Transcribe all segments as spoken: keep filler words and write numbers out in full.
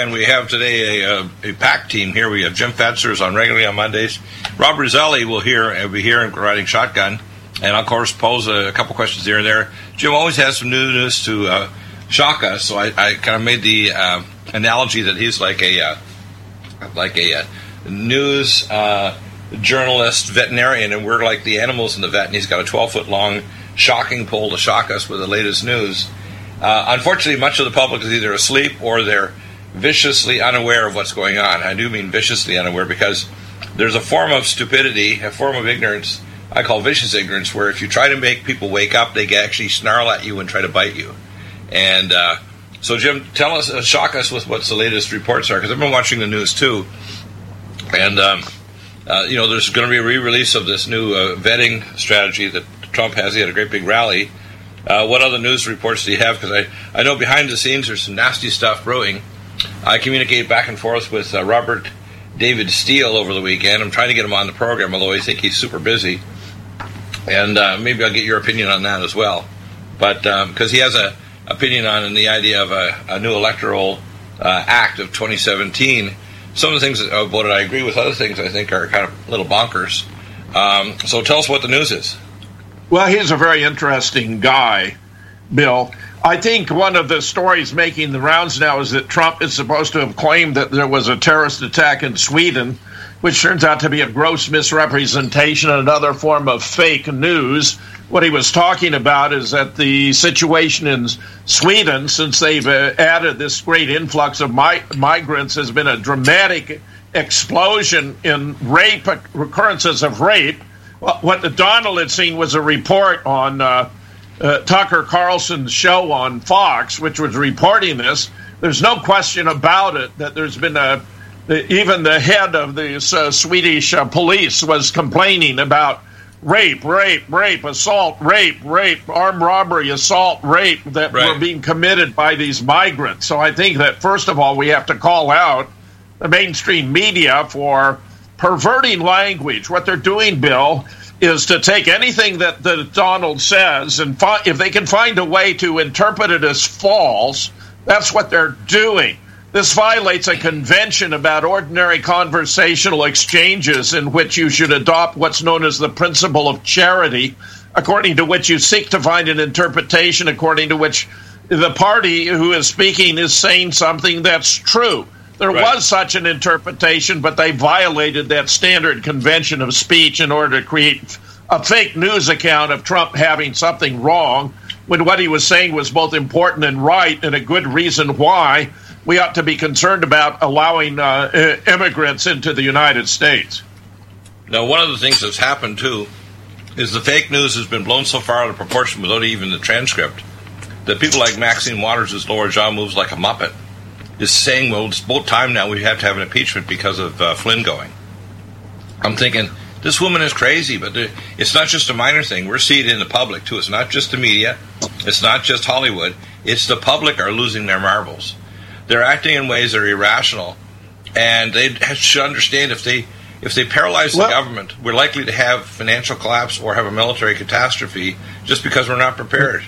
and we have today a, a, a packed team here. We have Jim Fetzer's on regularly on Mondays. Rob Roselli will hear will be here and riding shotgun, and I'll of course pose a, a couple questions here and there. Jim always has some new news to uh, shock us, so I, I kind of made the uh, analogy that he's like a uh, like a uh, news uh, journalist veterinarian, and we're like the animals in the vet, and he's got a twelve foot long shocking pole to shock us with the latest news. Uh, unfortunately, much of the public is either asleep or they're viciously unaware of what's going on. I do mean viciously unaware, because there's a form of stupidity, a form of ignorance, I call vicious ignorance, where if you try to make people wake up, they actually snarl at you and try to bite you. And uh, so, Jim, tell us, uh, shock us with what the latest reports are, because I've been watching the news too. And, um, uh, you know, there's going to be a re-release of this new uh, vetting strategy that Trump has. He had a great big rally. Uh, what other news reports do you have? Because I, I know behind the scenes there's some nasty stuff brewing. I communicate back and forth with uh, Robert David Steele over the weekend. I'm trying to get him on the program, although I think he's super busy. And uh, maybe I'll get your opinion on that as well. But because um, he has a opinion on the idea of a, a new electoral uh, act of twenty seventeen. Some of the things about it I agree with. Other things I think are kind of a little bonkers. Um, so tell us what the news is. Well, he's a very interesting guy, Bill. I think one of the stories making the rounds now is that Trump is supposed to have claimed that there was a terrorist attack in Sweden, which turns out to be a gross misrepresentation and another form of fake news. What he was talking about is that the situation in Sweden, since they've uh, added this great influx of mi- migrants, has been a dramatic explosion in rape, recurrences of rape. Well, what Donald had seen was a report on uh, uh, Tucker Carlson's show on Fox, which was reporting this. There's no question about it that there's been a, even the head of the uh, Swedish uh, police was complaining about rape, rape, rape, assault, rape, rape, armed robbery, assault, rape that right. were being committed by these migrants. So I think that, first of all, we have to call out the mainstream media for perverting language. What they're doing, Bill, is to take anything that, that Donald says, and fi- if they can find a way to interpret it as false, that's what they're doing. This violates a convention about ordinary conversational exchanges in which you should adopt what's known as the principle of charity, according to which you seek to find an interpretation according to which the party who is speaking is saying something that's true. There right. was such an interpretation, but they violated that standard convention of speech in order to create a fake news account of Trump having something wrong, when what he was saying was both important and right, and a good reason why we ought to be concerned about allowing uh, immigrants into the United States. Now, one of the things that's happened, too, is the fake news has been blown so far out of proportion without even the transcript that people like Maxine Waters' lower jaw moves like a Muppet is saying, well, it's about time now we have to have an impeachment because of uh, Flynn going. I'm thinking, this woman is crazy, but it's not just a minor thing. We're seeing it in the public, too. It's not just the media. It's not just Hollywood. It's the public are losing their marbles. They're acting in ways that are irrational, and they should understand if they if they paralyze the well, government, we're likely to have financial collapse or have a military catastrophe just because we're not prepared.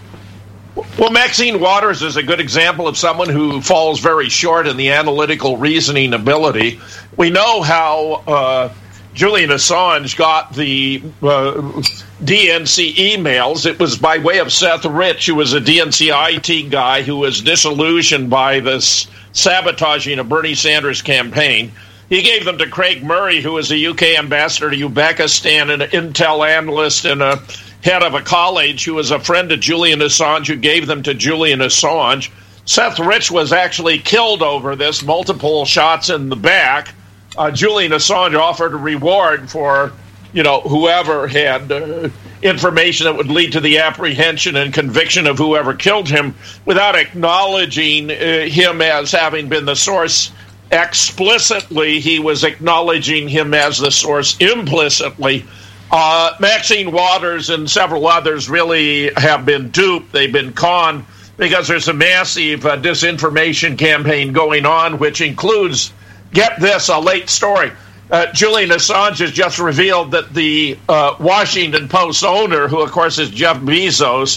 Well, Maxine Waters is a good example of someone who falls very short in the analytical reasoning ability. We know how uh, Julian Assange got the uh, D N C emails. It was by way of Seth Rich, who was a D N C I T guy who was disillusioned by this sabotaging of Bernie Sanders' campaign. He gave them to Craig Murray, who was a U K ambassador to Uzbekistan and an intel analyst and a head of a college who was a friend of Julian Assange, who gave them to Julian Assange. Seth Rich was actually killed over this, multiple shots in the back. Uh, Julian Assange offered a reward for, you know, whoever had uh, information that would lead to the apprehension and conviction of whoever killed him, without acknowledging uh, him as having been the source explicitly. He was acknowledging him as the source implicitly. Uh, Maxine Waters and several others really have been duped. They've been conned because there's a massive uh, disinformation campaign going on, which includes, get this, a late story. Uh, Julian Assange has just revealed that the uh, Washington Post owner, who of course is Jeff Bezos,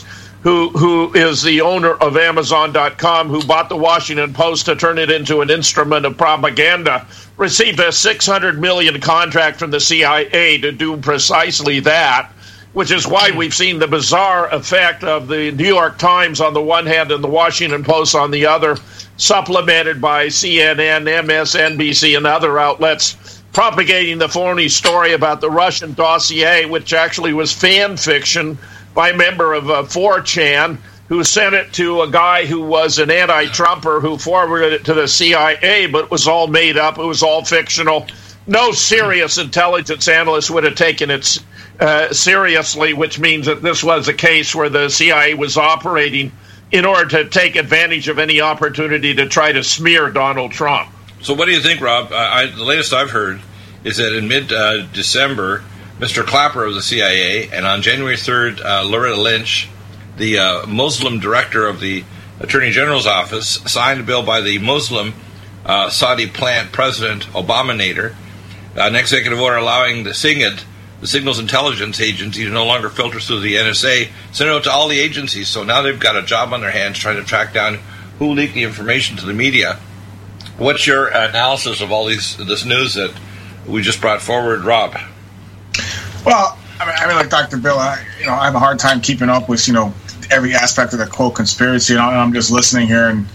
who who is the owner of Amazon dot com, who bought the Washington Post to turn it into an instrument of propaganda, received a six hundred million dollars contract from the C I A to do precisely that, which is why we've seen the bizarre effect of the New York Times on the one hand and the Washington Post on the other, supplemented by C N N, M S N B C, and other outlets propagating the phony story about the Russian dossier, which actually was fan fiction by a member of uh, four chan, who sent it to a guy who was an anti-Trumper who forwarded it to the C I A, but it was all made up. It was all fictional. No serious intelligence analyst would have taken it uh, seriously, which means that this was a case where the C I A was operating in order to take advantage of any opportunity to try to smear Donald Trump. So what do you think, Rob? Uh, I, the latest I've heard is that in mid-December, uh, Mister Clapper of the C I A, and on January third, uh, Loretta Lynch, the uh, Muslim director of the Attorney General's office, signed a bill by the Muslim uh, Saudi plant president, Obama-nator, uh, an executive order allowing the SIGINT, the Signals Intelligence Agency, to no longer filter through the N S A, send it out to all the agencies. So now they've got a job on their hands trying to track down who leaked the information to the media. What's your analysis of all these this news that we just brought forward, Rob? Well, I mean, I mean, like Doctor Bill, I, you know, I have a hard time keeping up with, you know, every aspect of the quote conspiracy, and I'm just listening here. And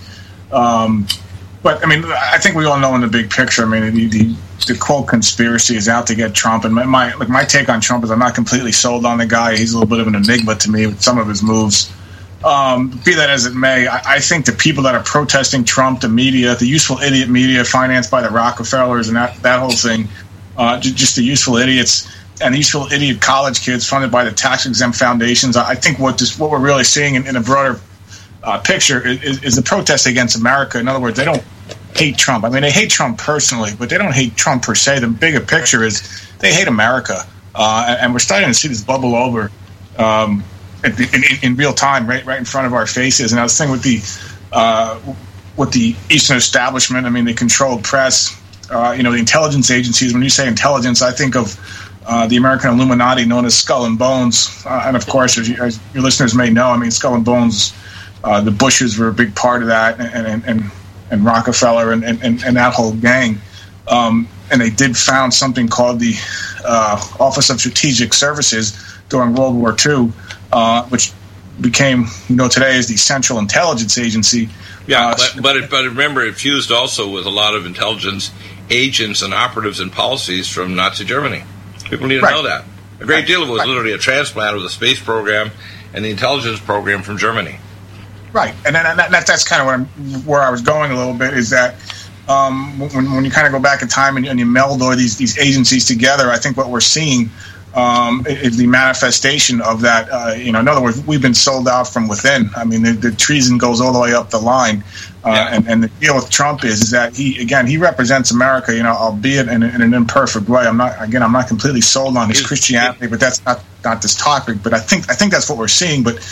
um, but I mean, I think we all know in the big picture. I mean, the, the, the quote conspiracy is out to get Trump. And my, my like my take on Trump is I'm not completely sold on the guy. He's a little bit of an enigma to me with some of his moves. Um, be that as it may, I, I think the people that are protesting Trump, the media, the useful idiot media financed by the Rockefellers and that, that whole thing, uh, just, just the useful idiots and the useful idiot college kids funded by the tax-exempt foundations. I think what this, what we're really seeing in, in a broader uh, picture is, is the protest against America. In other words, they don't hate Trump. I mean, they hate Trump personally, but they don't hate Trump per se. The bigger picture is they hate America. Uh, and, and we're starting to see this bubble over um, in, in, in real time, right, right in front of our faces. And I was thinking with the uh, with the Eastern establishment, I mean, the controlled press, uh, you know, the intelligence agencies. When you say intelligence, I think of uh, the American Illuminati, known as Skull and Bones. Uh, and of course, as, you, as your listeners may know, I mean, Skull and Bones, uh, the Bushes were a big part of that, and and, and, and Rockefeller and, and, and that whole gang. Um, and they did found something called the uh, Office of Strategic Services during World War Two, uh, which became, you know, today is the Central Intelligence Agency. Yeah, uh, but but, it, but remember, it fused also with a lot of intelligence agents and operatives and policies from Nazi Germany. People need to right. know that. A great right. deal of it was right. literally a transplant of the space program and the intelligence program from Germany. Right, and then and that, that's kind of where, I'm, where I was going a little bit, is that um, when, when you kind of go back in time and, and you meld all these, these agencies together, I think what we're seeing um, is the manifestation of that. Uh, you know, in other words, we've been sold out from within. I mean, the, the treason goes all the way up the line. Uh, yeah. and, and the deal with Trump is, is that he, again, he represents America, you know, albeit in, in an imperfect way. I'm not, again, I'm not completely sold on his Christianity, but that's not, not this topic. But I think I think that's what we're seeing. But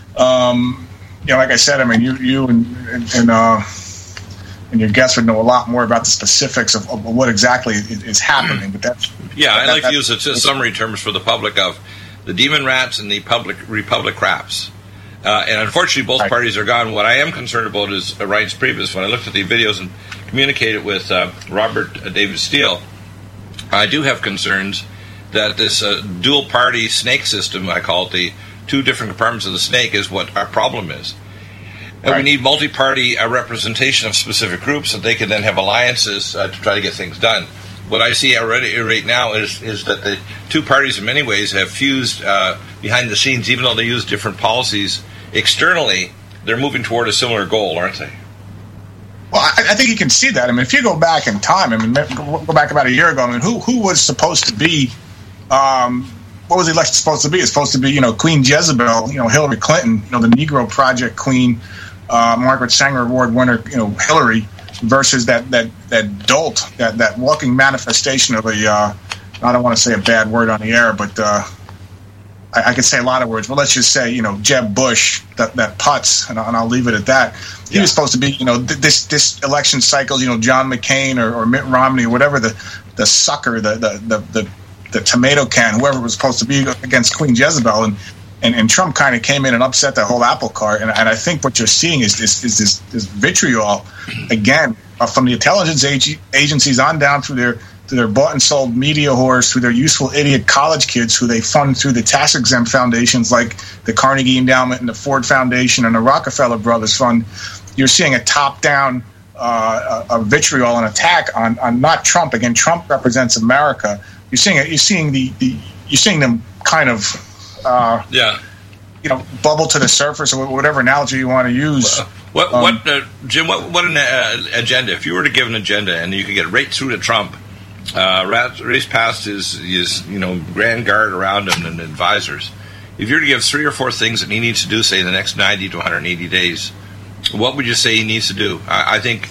um, you know, like I said, I mean, you you and and, and, uh, and your guests would know a lot more about the specifics of, of what exactly is, is happening. But that's yeah, that, I like that, to use it as summary terms for the public of the demon rats and the public Republic craps. Uh, and unfortunately, both right. parties are gone. What I am concerned about is uh, Reince Priebus. When I looked at the videos and communicated with uh, Robert uh, David Steele, I do have concerns that this uh, dual-party snake system, I call it the two different compartments of the snake, is what our problem is. And right. we need multi-party uh, representation of specific groups so they can then have alliances uh, to try to get things done. What I see already right now is is that the two parties in many ways have fused uh, behind the scenes, even though they use different policies. Externally, they're moving toward a similar goal, aren't they? Well, I, I think you can see that. I mean, if you go back in time, I mean, go back about a year ago, I mean, who who was supposed to be, um, what was the election supposed to be? It's supposed to be, you know, Queen Jezebel, you know, Hillary Clinton, you know, the Negro Project Queen, uh, Margaret Sanger Award winner, you know, Hillary, versus that that that dolt, that, that walking manifestation of a, uh, I don't want to say a bad word on the air, but uh, I, I could say a lot of words, but let's just say, you know, Jeb Bush, that, that putz, and, and I'll leave it at that. He yeah. was supposed to be, you know, th- this this election cycle, you know, John McCain or, or Mitt Romney or whatever, the the sucker, the the, the the the tomato can, whoever was supposed to be against Queen Jezebel. And And, and Trump kind of came in and upset that whole apple cart. And, and I think what you're seeing is this is this, this vitriol, again, uh, from the intelligence ag- agencies on down through their through their bought and sold media whores, through their useful idiot college kids who they fund through the tax-exempt foundations like the Carnegie Endowment and the Ford Foundation and the Rockefeller Brothers Fund. You're seeing a top-down uh, a, a vitriol and attack on, on not Trump. Again, Trump represents America. You're seeing it. You're seeing the, the you're seeing them kind of uh, yeah, you know, bubble to the surface, or whatever analogy you want to use. Uh, what um, what uh, Jim? What what an uh, agenda? If you were to give an agenda and you could get right through to Trump, uh, race past his his you know grand guard around him and advisors. If you were to give three or four things that he needs to do, say in the next ninety to one hundred eighty days, what would you say he needs to do? I, I think,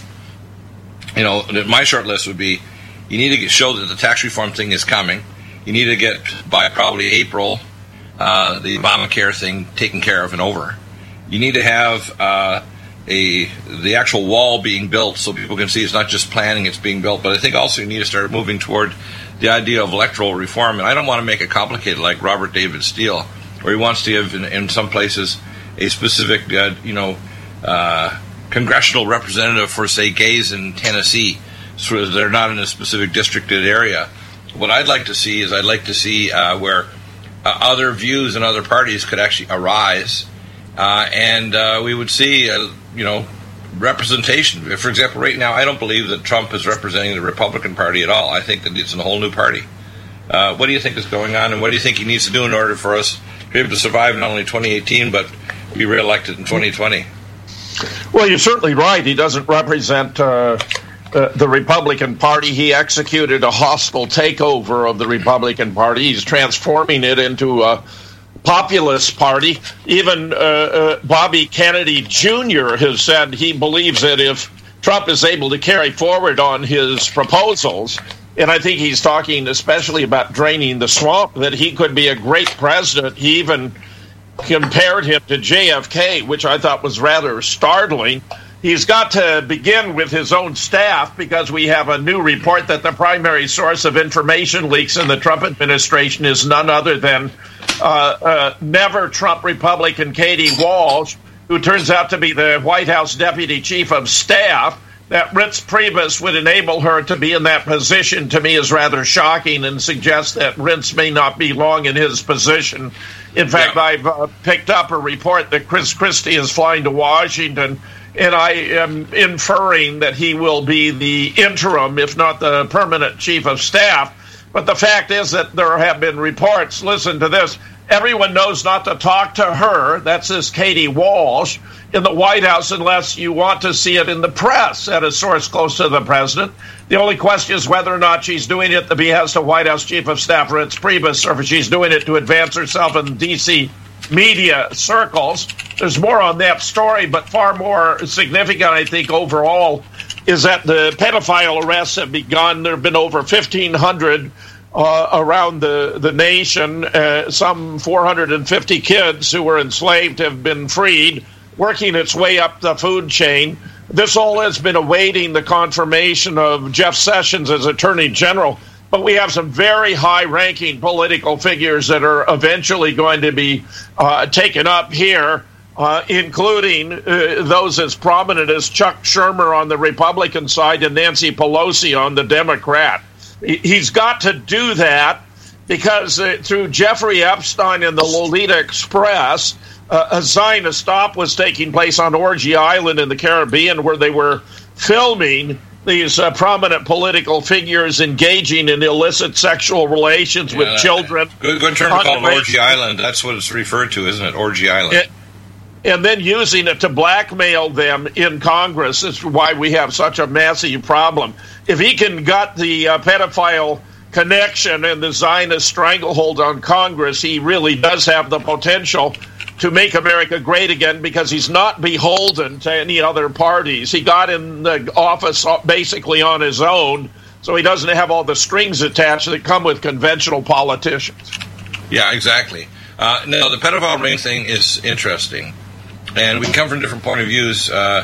you know, my short list would be: you need to get, show that the tax reform thing is coming. You need to get by probably April uh, the Obamacare thing taken care of and over. You need to have uh, a the actual wall being built so people can see it's not just planning, it's being built. But I think also you need to start moving toward the idea of electoral reform. And I don't want to make it complicated like Robert David Steele, where he wants to give in, in some places a specific, uh, you know, uh, congressional representative for, say, gays in Tennessee, so they're not in a specific districted area. What I'd like to see is I'd like to see uh, where uh, other views and other parties could actually arise, uh, and uh, we would see, uh, you know, representation. For example, right now, I don't believe that Trump is representing the Republican Party at all. I think that it's a whole new party. Uh, what do you think is going on, and what do you think he needs to do in order for us to be able to survive not only twenty eighteen, but be reelected in twenty twenty? Well, you're certainly right. He doesn't represent uh, uh, the Republican Party. He executed a hostile takeover of the Republican Party. He's transforming it into a populist party. Even uh, uh, Bobby Kennedy Junior has said he believes that if Trump is able to carry forward on his proposals, and I think he's talking especially about draining the swamp, that he could be a great president. He even compared him to J F K, which I thought was rather startling. He's got to begin with his own staff, because we have a new report that the primary source of information leaks in the Trump administration is none other than uh, uh, never Trump Republican Katie Walsh, who turns out to be the White House Deputy Chief of Staff. That Reince Priebus would enable her to be in that position, to me, is rather shocking, and suggests that Reince may not be long in his position. In fact, yeah. I've uh, picked up a report that Chris Christie is flying to Washington, and I am inferring that he will be the interim, if not the permanent chief of staff. But the fact is that there have been reports, listen to this, everyone knows not to talk to her, that's this Katie Walsh, in the White House unless you want to see it in the press, at a source close to the president. The only question is whether or not she's doing it at the behest of White House Chief of Staff Reince Priebus, or if she's doing it to advance herself in D C media circles. There's more on that story, but far more significant, I think, overall, is that the pedophile arrests have begun. There have been over fifteen hundred uh, around the, the nation. Uh, some four hundred fifty kids who were enslaved have been freed, working its way up the food chain. This all has been awaiting the confirmation of Jeff Sessions as Attorney General, but we have some very high-ranking political figures that are eventually going to be uh, taken up here, uh, including uh, those as prominent as Chuck Schumer on the Republican side and Nancy Pelosi on the Democrat. He's got to do that because uh, through Jeffrey Epstein and the Lolita Express, Uh, a Zionist stop was taking place on Orgy Island in the Caribbean, where they were filming these uh, prominent political figures engaging in illicit sexual relations yeah, with children. Good, good term to call it Orgy Island. That's what it's referred to, isn't it? Orgy Island. It, and then using it to blackmail them in Congress. That's why we have such a massive problem. If he can gut the uh, pedophile connection and the Zionist stranglehold on Congress, he really does have the potential to make America great again, because he's not beholden to any other parties. He got in the office basically on his own, so he doesn't have all the strings attached that come with conventional politicians. Yeah, exactly. Uh, no, the pedophile ring thing is interesting, and we come from different point of views. Uh,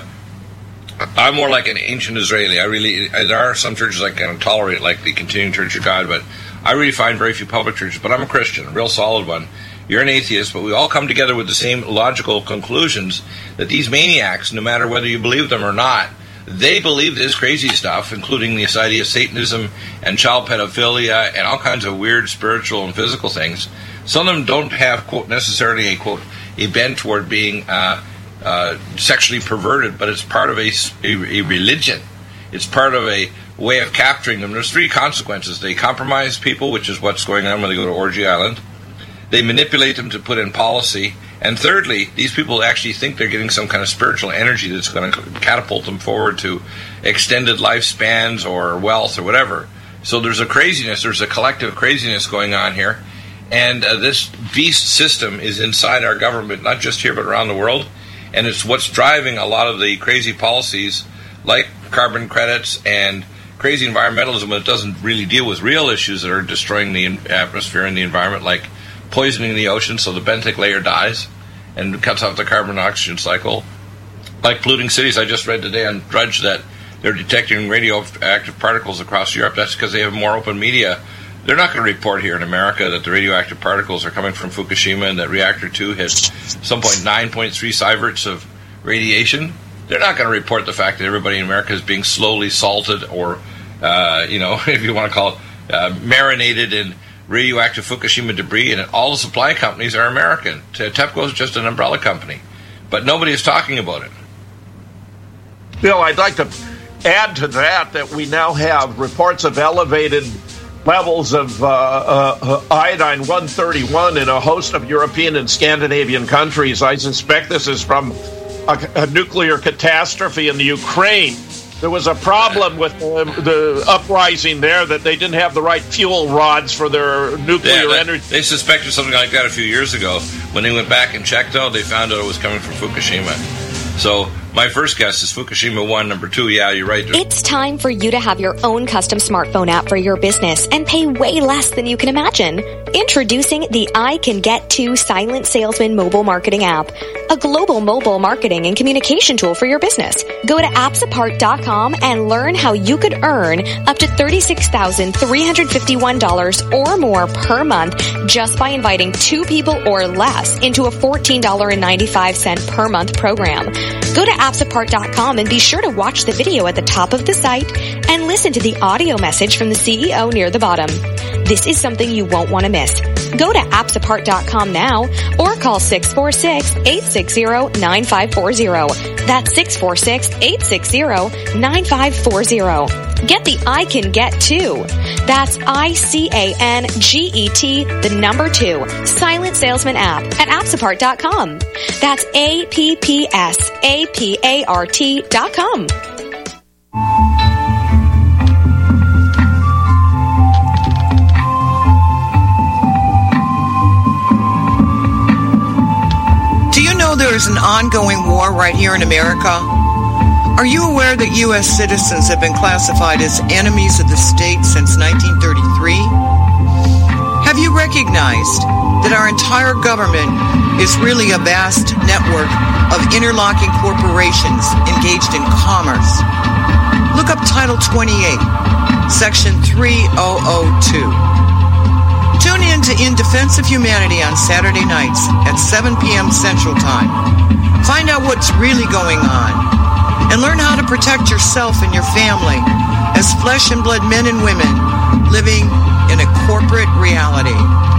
I'm more like an ancient Israeli. I really, there are some churches I can tolerate, like the Continuing Church of God, but I really find very few public churches, but I'm a Christian, a real solid one. You're an atheist, but we all come together with the same logical conclusions that these maniacs, no matter whether you believe them or not, they believe this crazy stuff, including the idea of Satanism and child pedophilia and all kinds of weird spiritual and physical things. Some of them don't have, quote, necessarily a, quote, a bent toward being uh, uh, sexually perverted, but it's part of a, a, a religion. It's part of a way of capturing them. There's three consequences. They compromise people, which is what's going on when they go to Orgy Island. They manipulate them to put in policy. And thirdly, these people actually think they're getting some kind of spiritual energy that's going to catapult them forward to extended lifespans or wealth or whatever. So there's a craziness, there's a collective craziness going on here. And uh, this beast system is inside our government, not just here but around the world. And it's what's driving a lot of the crazy policies like carbon credits and crazy environmentalism that doesn't really deal with real issues that are destroying the atmosphere and the environment, like poisoning the ocean so the benthic layer dies and cuts off the carbon oxygen cycle. Like polluting cities, I just read today on Drudge that they're detecting radioactive particles across Europe. That's because they have more open media. They're not going to report here in America that the radioactive particles are coming from Fukushima and that reactor two hit some point nine point three sieverts of radiation. They're not going to report the fact that everybody in America is being slowly salted or, uh, you know, if you want to call it, uh, marinated in radioactive Fukushima debris, and all the supply companies are American. TEPCO is just an umbrella company. But nobody is talking about it. Bill, I'd like to add to that that we now have reports of elevated levels of uh, uh, iodine one thirty-one in a host of European and Scandinavian countries. I suspect this is from a, a nuclear catastrophe in the Ukraine. There was a problem with um, the uprising there that they didn't have the right fuel rods for their nuclear yeah, that, energy. They suspected something like that a few years ago. When they went back and checked, though, they found out it was coming from Fukushima. So my first guess is Fukushima one. Number two, yeah, you're right. It's time for you to have your own custom smartphone app for your business and pay way less than you can imagine. Introducing the I Can Get To Silent Salesman mobile marketing app, a global mobile marketing and communication tool for your business. Go to apps apart dot com and learn how you could earn up to thirty-six thousand three hundred fifty-one dollars or more per month just by inviting two people or less into a fourteen dollars and ninety-five cents per month program. Go to apps apart dot com and be sure to watch the video at the top of the site and listen to the audio message from the C E O near the bottom. This is something you won't want to miss. Go to apps apart dot com now or call six four six, eight six zero, nine five four zero. That's six four six, eight six zero, nine five four zero. Get the I Can Get To. That's I C A N G E T, the number two, Silent Salesman app at apps apart dot com. That's A P P S A P A R T dot com. Do you know there is an ongoing war right here in America? Are you aware that U S citizens have been classified as enemies of the state since nineteen thirty-three? Have you recognized that our entire government is really a vast network of interlocking corporations engaged in commerce? Look up Title twenty-eight, Section three thousand two. Tune in to In Defense of Humanity on Saturday nights at seven p.m. Central Time. Find out what's really going on and learn how to protect yourself and your family as flesh and blood men and women living in a corporate reality.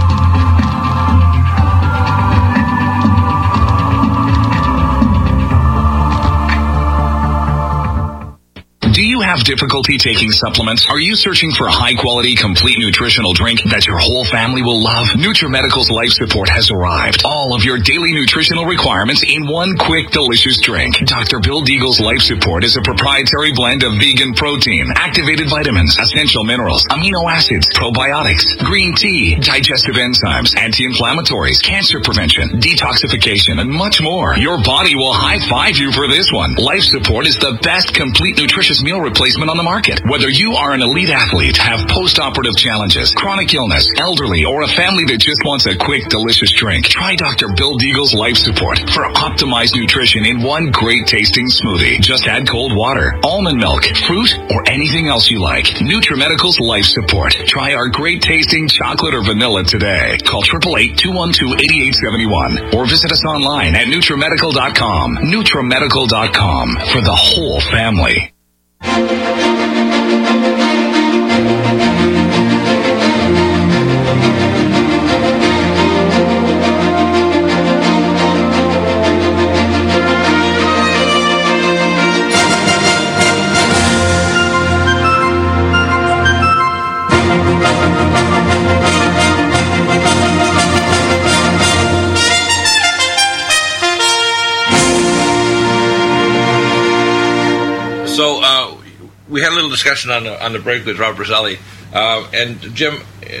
Do you have difficulty taking supplements? Are you searching for a high-quality, complete nutritional drink that your whole family will love? NutriMedical's Life Support has arrived. All of your daily nutritional requirements in one quick, delicious drink. Doctor Bill Deagle's Life Support is a proprietary blend of vegan protein, activated vitamins, essential minerals, amino acids, probiotics, green tea, digestive enzymes, anti-inflammatories, cancer prevention, detoxification, and much more. Your body will high-five you for this one. Life Support is the best complete nutritious meal replacement replacement on the market. Whether you are an elite athlete, have post-operative challenges, chronic illness, elderly, or a family that just wants a quick, delicious drink, try Doctor Bill Deagle's Life Support for optimized nutrition in one great tasting smoothie. Just add cold water, almond milk, fruit, or anything else you like. NutriMedical's Life Support. Try our great tasting chocolate or vanilla today. Call eight eight eight, two one two, eight eight seven one or visit us online at NutriMedical dot com. NutriMedical dot com for the whole family. So uh, we had a little discussion on the, on the break with Rob Roselli. Uh, and, Jim,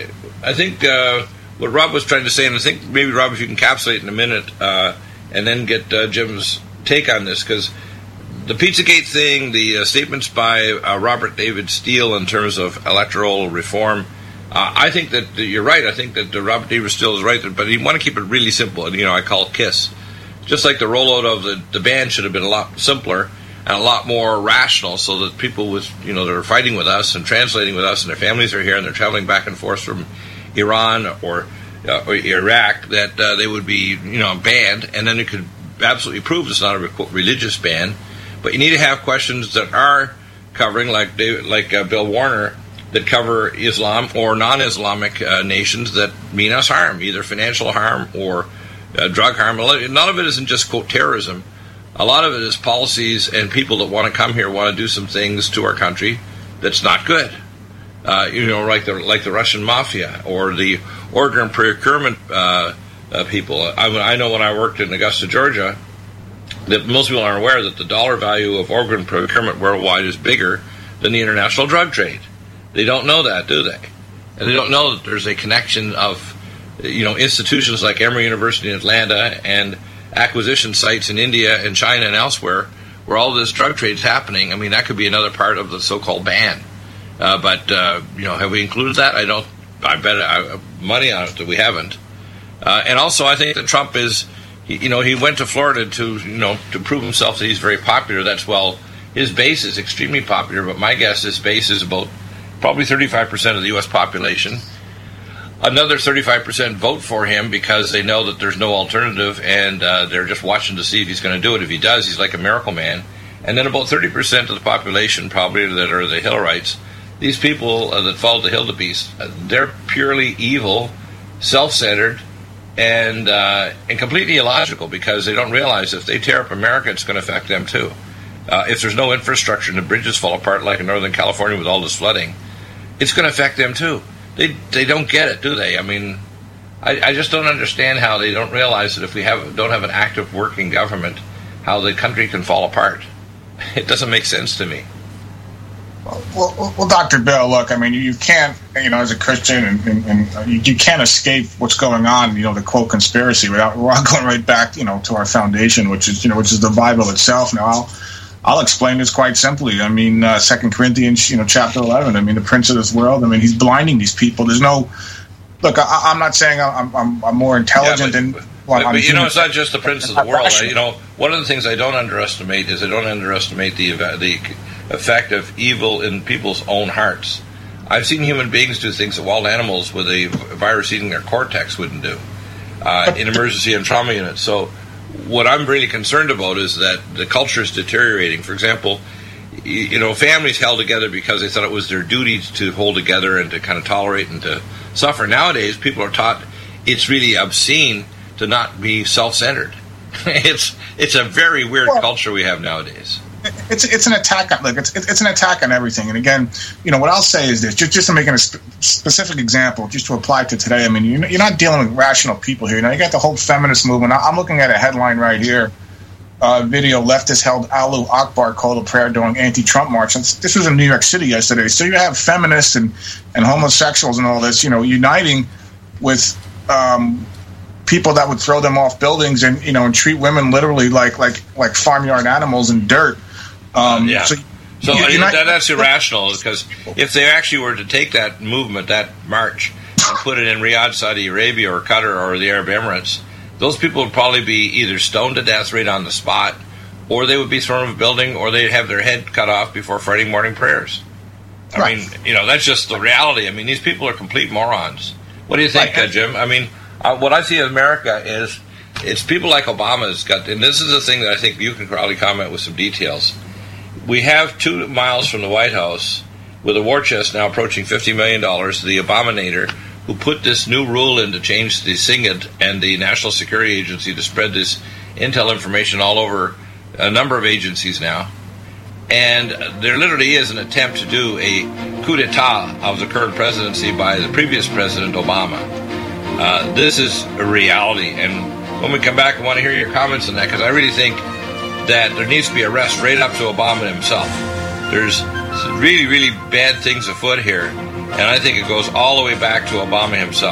I think uh, what Rob was trying to say, and I think maybe, Rob, if you can encapsulate in a minute uh, and then get uh, Jim's take on this, because the Pizzagate thing, the uh, statements by uh, Robert David Steele in terms of electoral reform, uh, I think that you're right. I think that uh, Robert David Steele is right, but you want to keep it really simple. And, you know, I call it KISS. Just like the rollout of the, the ban should have been a lot simpler and a lot more rational, so that people with, you know, that are fighting with us and translating with us, and their families are here and they're traveling back and forth from Iran or, uh, or Iraq, that uh, they would be, you know, banned, and then it could absolutely prove it's not a religious ban. But you need to have questions that are covering, like David, like uh, Bill Warner, that cover Islam or non-Islamic uh, nations that mean us harm, either financial harm or uh, drug harm. None of it isn't just, quote, terrorism. A lot of it is policies and people that want to come here want to do some things to our country that's not good. Uh, you know, like the like the Russian mafia or the organ procurement uh, uh, people. I, I know when I worked in Augusta, Georgia, that most people aren't aware that the dollar value of organ procurement worldwide is bigger than the international drug trade. They don't know that, do they? And they don't know that there's a connection of, you know, institutions like Emory University in Atlanta and acquisition sites in India and China and elsewhere where all this drug trade is happening. I mean, that could be another part of the so-called ban. Uh, but, uh, you know, have we included that? I don't, I bet I, money on it that we haven't. Uh, and also, I think that Trump is, he, you know, he went to Florida to, you know, to prove himself that he's very popular. That's, well, his base is extremely popular, but my guess his base is about probably thirty-five percent of the U S population. Another thirty-five percent vote for him because they know that there's no alternative, and uh, they're just watching to see if he's going to do it. If he does, he's like a miracle man. And then about thirty percent of the population, probably, that are the Hillarites. These people uh, that follow the Hildebeest, uh, they're purely evil, self-centered, and uh, and completely illogical, because they don't realize if they tear up America, it's going to affect them too. Uh, if there's no infrastructure and the bridges fall apart like in Northern California with all this flooding, it's going to affect them too. They they don't get it, do they? I mean, I, I just don't understand how they don't realize that if we have don't have an active working government, how the country can fall apart. It doesn't make sense to me. Well, well, well, Doctor Bill, look, I mean, you can't, you know, as a Christian, and, and, and you, you can't escape what's going on, you know, the quote conspiracy, without, we're all going right back, you know, to our foundation, which is, you know, which is the Bible itself. Now, I'll, I'll explain this quite simply. I mean, uh, Second Corinthians, you know, chapter eleven. I mean, the prince of this world. I mean, he's blinding these people. There's no, look, I, I'm not saying I'm, I'm, I'm more intelligent yeah, than. But, well, but, but you know, it's not just the prince of the world. I, you know, one of the things I don't underestimate is I don't underestimate the the effect of evil in people's own hearts. I've seen human beings do things that wild animals with a virus eating their cortex wouldn't do uh, in emergency and trauma units. So what I'm really concerned about is that the culture is deteriorating. For example, you know, families held together because they thought it was their duty to hold together and to kind of tolerate and to suffer. Nowadays, people are taught it's really obscene to not be self-centered. it's it's a very weird well, culture we have nowadays. It's it's an attack on, like it's it's an attack on everything. And again, you know, what I'll say is this: just just to make a sp- specific example, just to apply to today. I mean, you're you're not dealing with rational people here. Now you got the whole feminist movement. I'm looking at a headline right here. Uh, video: leftist held Alu Akbar called a prayer during anti-Trump march. And this was in New York City yesterday. So you have feminists and, and homosexuals and all this, you know, uniting with um, people that would throw them off buildings and, you know, and treat women literally like like like farmyard animals and dirt. Um, yeah. So So You- I mean, you're not- that, that's irrational, because if they actually were to take that movement, that march, and put it in Riyadh, Saudi Arabia, or Qatar, or the Arab Emirates, those people would probably be either stoned to death right on the spot, or they would be thrown from a building, or they'd have their head cut off before Friday morning prayers. I Right. mean, you know, that's just the reality. I mean, these people are complete morons. What do you think, Right. uh, Jim? I mean, uh, what I see in America is it's people like Obama's got, and this is the thing that I think you can probably comment with some details. We have two miles from the White House, with a war chest now approaching fifty million dollars, the Abominator, who put this new rule in to change the S I G I N T and the National Security Agency to spread this intel information all over a number of agencies now. And there literally is an attempt to do a coup d'etat of the current presidency by the previous president, Obama. Uh, this is a reality. And when we come back, I want to hear your comments on that, because I really think that there needs to be arrest right up to Obama himself. There's really, really bad things afoot here, and I think it goes all the way back to Obama himself.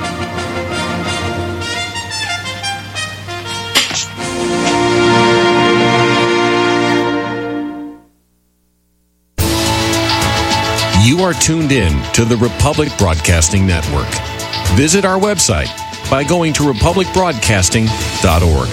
You are tuned in to the Republic Broadcasting Network. Visit our website by going to republic broadcasting dot org.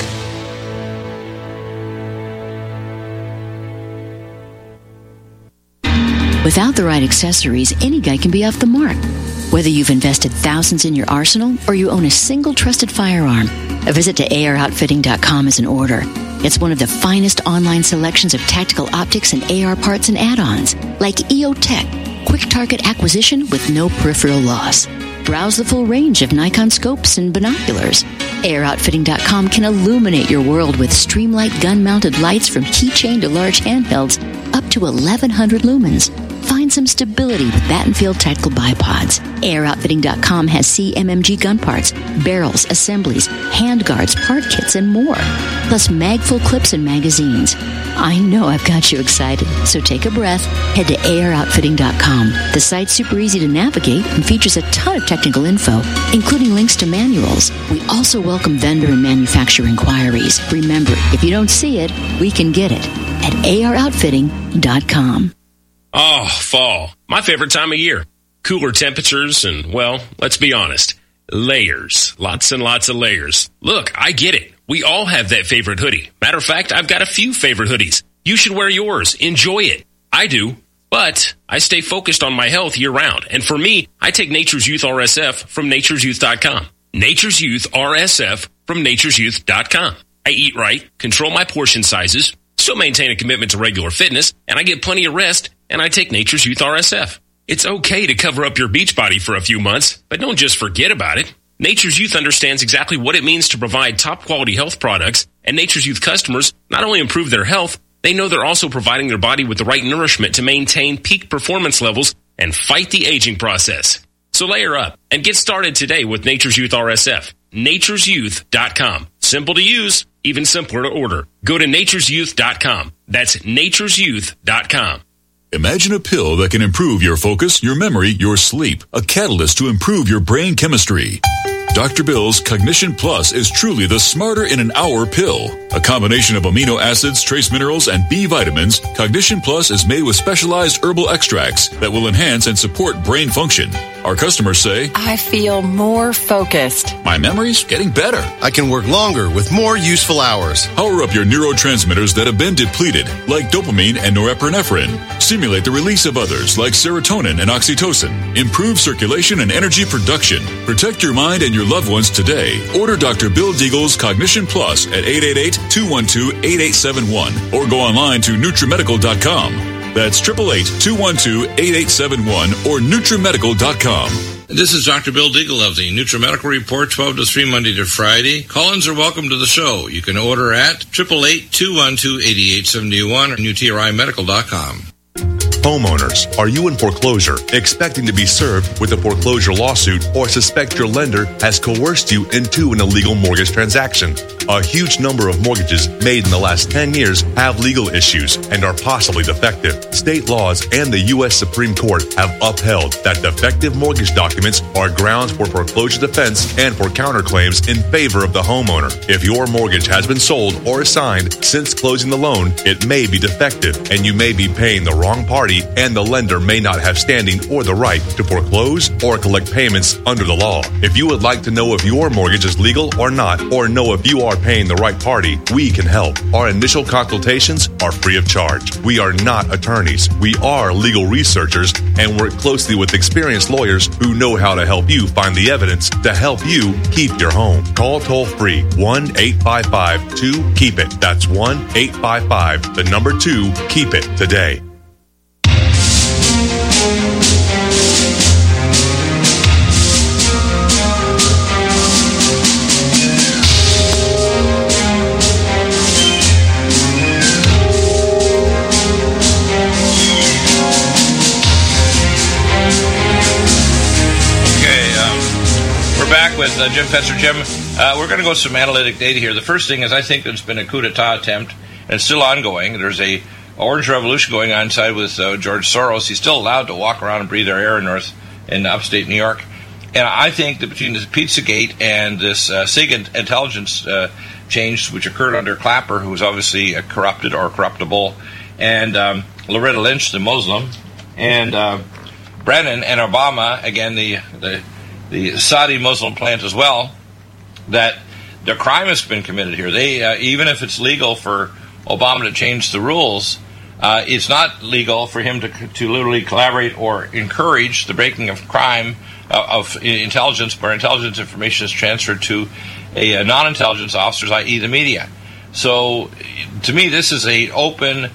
Without the right accessories, any guy can be off the mark. Whether you've invested thousands in your arsenal or you own a single trusted firearm, a visit to A R outfitting dot com is in order. It's one of the finest online selections of tactical optics and A R parts and add-ons, like E O Tech, quick target acquisition with no peripheral loss. Browse the full range of Nikon scopes and binoculars. A R outfitting dot com can illuminate your world with Streamlight gun-mounted lights from keychain to large handhelds up to eleven hundred lumens. Find some stability with Battenfield Tactical Bipods. A R outfitting dot com has C M M G gun parts, barrels, assemblies, handguards, part kits, and more. Plus mag-full clips and magazines. I know I've got you excited, so take a breath. Head to A R outfitting dot com. The site's super easy to navigate and features a ton of technical info, including links to manuals. We also welcome vendor and manufacturer inquiries. Remember, if you don't see it, we can get it at A R outfitting dot com. Oh, fall. My favorite time of year. Cooler temperatures and, well, let's be honest, layers. Lots and lots of layers. Look, I get it. We all have that favorite hoodie. Matter of fact, I've got a few favorite hoodies. You should wear yours. Enjoy it. I do. But I stay focused on my health year round. And for me, I take Nature's Youth R S F from natures youth dot com. Nature's Youth R S F from natures youth dot com. I eat right, control my portion sizes, still maintain a commitment to regular fitness, and I get plenty of rest, and I take Nature's Youth R S F. It's okay to cover up your beach body for a few months, but don't just forget about it. Nature's Youth understands exactly what it means to provide top-quality health products, and Nature's Youth customers not only improve their health, they know they're also providing their body with the right nourishment to maintain peak performance levels and fight the aging process. So layer up and get started today with Nature's Youth R S F. natures youth dot com. Simple to use, even simpler to order. Go to natures youth dot com. That's natures youth dot com. Imagine a pill that can improve your focus, your memory, your sleep. A catalyst to improve your brain chemistry. Doctor Bill's Cognition Plus is truly the smarter in an hour pill. A combination of amino acids, trace minerals, and B vitamins, Cognition Plus is made with specialized herbal extracts that will enhance and support brain function. Our customers say, I feel more focused. My memory's getting better. I can work longer with more useful hours. Power up your neurotransmitters that have been depleted, like dopamine and norepinephrine. Stimulate the release of others, like serotonin and oxytocin. Improve circulation and energy production. Protect your mind and your loved ones today. Order Doctor Bill Deagle's Cognition Plus at eight eight eight, two one two, eight eight seven one or go online to nutrimedical dot com. That's eight eight eight, two one two, eight eight seven one or nutrimedical dot com. This is Doctor Bill Deagle of the NutriMedical Report, twelve to three, Monday to Friday. Call-ins are welcome to the show. You can order at eight eight eight, two one two, eight eight seven one or N U T R I medical dot com. Homeowners, are you in foreclosure, expecting to be served with a foreclosure lawsuit, or suspect your lender has coerced you into an illegal mortgage transaction? A huge number of mortgages made in the last ten years have legal issues and are possibly defective. State laws and the U S Supreme Court have upheld that defective mortgage documents are grounds for foreclosure defense and for counterclaims in favor of the homeowner. If your mortgage has been sold or assigned since closing the loan, it may be defective and you may be paying the wrong party, and the lender may not have standing or the right to foreclose or collect payments under the law. If you would like to know if your mortgage is legal or not, or know if you are paying the right party, we can help. Our initial consultations are free of charge. We are not attorneys. We are legal researchers and work closely with experienced lawyers who know how to help you find the evidence to help you keep your home. Call toll free one eight five five two keep it. That's one eight five five the number two keep it today. With uh, Jim Fetzer. Jim, uh, we're going to go some analytic data here. The first thing is I think there's been a coup d'etat attempt, and it's still ongoing. There's a orange revolution going on inside with uh, George Soros. He's still allowed to walk around and breathe our air in North in upstate New York. And I think that between this Pizzagate and this uh, SIG intelligence uh, change, which occurred under Clapper, who was obviously uh, corrupted or corruptible, and um, Loretta Lynch, the Muslim, and uh, Brennan and Obama, again, the the the Saudi Muslim plant as well, that the crime has been committed here. They uh, even if it's legal for Obama to change the rules, uh, it's not legal for him to to literally collaborate or encourage the breaking of crime uh, of intelligence, where intelligence information is transferred to a, a non-intelligence officers, that is the media. So, to me, this is a open,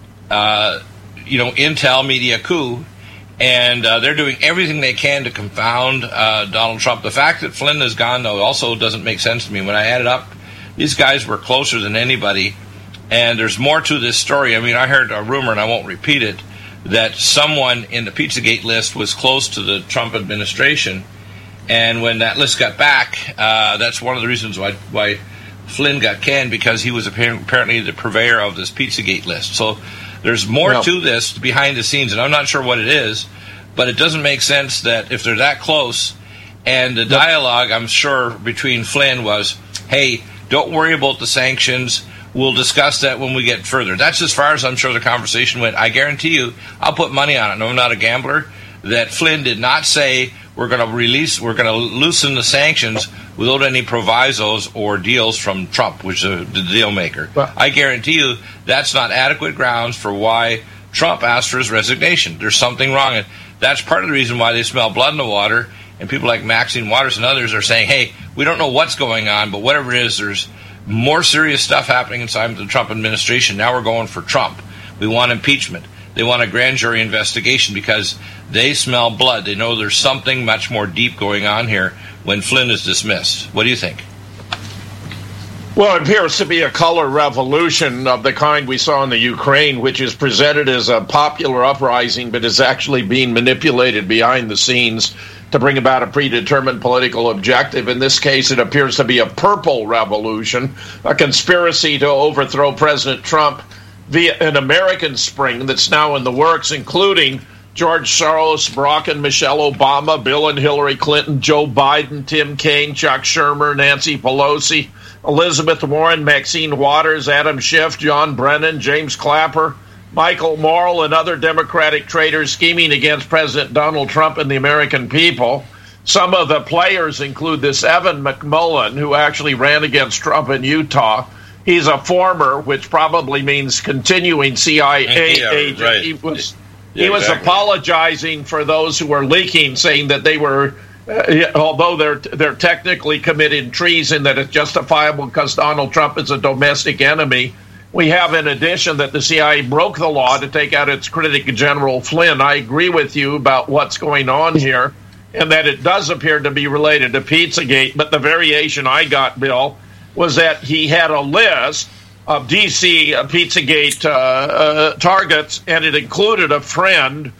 uh, you know, intel media coup. And uh, they're doing everything they can to confound uh, Donald Trump. The fact that Flynn is gone, though, also doesn't make sense to me. When I added up, these guys were closer than anybody. And there's more to this story. I mean, I heard a rumor, and I won't repeat it, that someone in the Pizzagate list was close to the Trump administration. And when that list got back, uh, that's one of the reasons why, why Flynn got canned, because he was apparently the purveyor of this Pizzagate list. So there's more no. to this behind the scenes, and I'm not sure what it is, but it doesn't make sense that if they're that close, and the dialogue, I'm sure, between Flynn was, hey, don't worry about the sanctions, we'll discuss that when we get further. That's as far as I'm sure the conversation went. I guarantee you, I'll put money on it, no, I'm not a gambler, that Flynn did not say we're going to release, we're going to loosen the sanctions without any provisos or deals from Trump, which is the deal maker. Well, I guarantee you that's not adequate grounds for why Trump asked for his resignation. There's something wrong. And that's part of the reason why they smell blood in the water. And people like Maxine Waters and others are saying, hey, we don't know what's going on, but whatever it is, there's more serious stuff happening inside the Trump administration. Now we're going for Trump. We want impeachment. They want a grand jury investigation because they smell blood. They know there's something much more deep going on here when Flynn is dismissed. What do you think? Well, it appears to be a color revolution of the kind we saw in the Ukraine, which is presented as a popular uprising, but is actually being manipulated behind the scenes to bring about a predetermined political objective. In this case, it appears to be a purple revolution, a conspiracy to overthrow President Trump via an American Spring that's now in the works, including George Soros, Barack and Michelle Obama, Bill and Hillary Clinton, Joe Biden, Tim Kaine, Chuck Schumer, Nancy Pelosi, Elizabeth Warren, Maxine Waters, Adam Schiff, John Brennan, James Clapper, Michael Morrell, and other Democratic traitors scheming against President Donald Trump and the American people. Some of the players include this Evan McMullin, who actually ran against Trump in Utah. He's a former, which probably means continuing C I A yeah, agent. Right. He was yeah, he was exactly. apologizing for those who were leaking, saying that they were, uh, although they're they're technically committing treason, that it's justifiable because Donald Trump is a domestic enemy. We have, in addition, that the C I A broke the law to take out its critic, General Flynn. I agree with you about what's going on here, and that it does appear to be related to Pizzagate. But the variation I got, Bill, was that he had a list of D C uh, Pizzagate uh, uh, targets, and it included a friend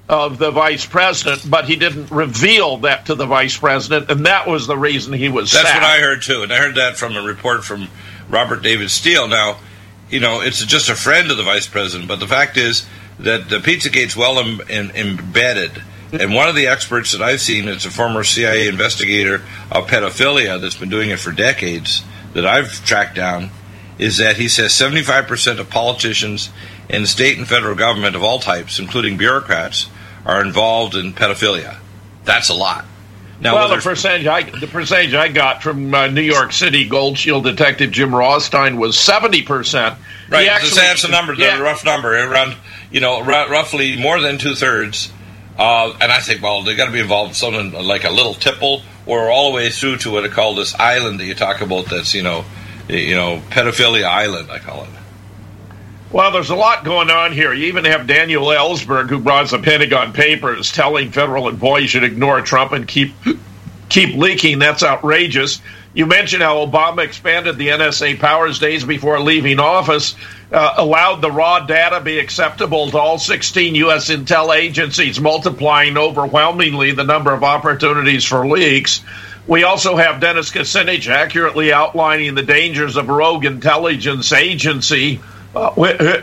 of the vice president, but he didn't reveal that to the vice president, and that was the reason he was That's sacked. what I heard, too, and I heard that from a report from Robert David Steele. Now, you know, it's just a friend of the vice president, but the fact is that the Pizzagate's well em- em- embedded, and one of the experts that I've seen, it's a former C I A investigator of pedophilia that's been doing it for decades, that I've tracked down, is that he says seventy-five percent of politicians in state and federal government of all types, including bureaucrats, are involved in pedophilia. That's a lot. Now, well, the percentage I the percentage I got from uh, New York City Gold Shield detective Jim Rothstein was seventy percent. Right, actually, that's a number, yeah. a rough number, around, you know, r- roughly more than two thirds. Uh, and I think, well, they got to be involved in something like a little tipple, or all the way through to what I call this island that you talk about. That's you know, you know, pedophilia island, I call it. Well, there's a lot going on here. You even have Daniel Ellsberg, who brought the Pentagon Papers, telling federal employees should ignore Trump and keep keep leaking. That's outrageous. You mentioned how Obama expanded the N S A powers days before leaving office, uh, allowed the raw data be acceptable to all sixteen U S intel agencies, multiplying overwhelmingly the number of opportunities for leaks. We also have Dennis Kucinich accurately outlining the dangers of a rogue intelligence agency. Uh,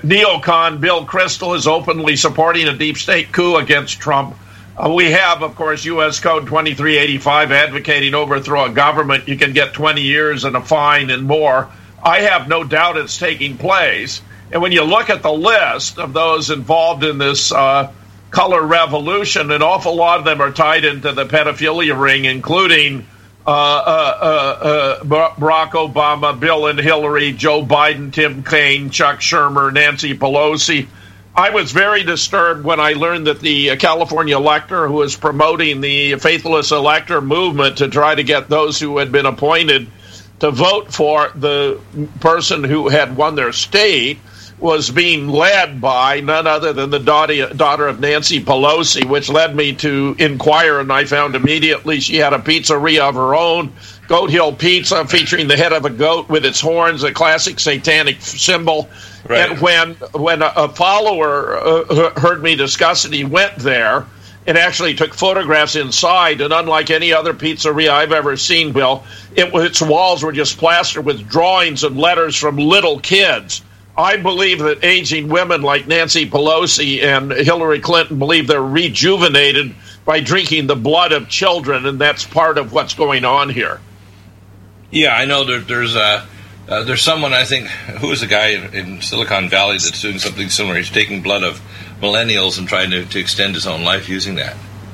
neocon Bill Kristol is openly supporting a deep state coup against Trump. Uh, we have, of course, U S Code twenty-three eighty-five advocating overthrow a government. You can get twenty years and a fine and more. I have no doubt it's taking place. And when you look at the list of those involved in this uh, color revolution, an awful lot of them are tied into the pedophilia ring, including uh, uh, uh, uh, Barack Obama, Bill and Hillary, Joe Biden, Tim Kaine, Chuck Schumer, Nancy Pelosi. I was very disturbed when I learned that the California elector who is promoting the faithless elector movement to try to get those who had been appointed to vote for the person who had won their state was being led by none other than the daughter, daughter of Nancy Pelosi, which led me to inquire, and I found immediately she had a pizzeria of her own, Goat Hill Pizza, featuring the head of a goat with its horns, a classic satanic symbol. Right. And when when a, a follower uh, heard me discuss it, he went there and actually took photographs inside. And unlike any other pizzeria I've ever seen, Bill, it, its walls were just plastered with drawings and letters from little kids. I believe that aging women like Nancy Pelosi and Hillary Clinton believe they're rejuvenated by drinking the blood of children, and that's part of what's going on here. Yeah, I know there, there's a... Uh, there's someone, I think, who is a guy in, in Silicon Valley that's doing something similar. He's taking blood of millennials and trying to, to extend his own life using that.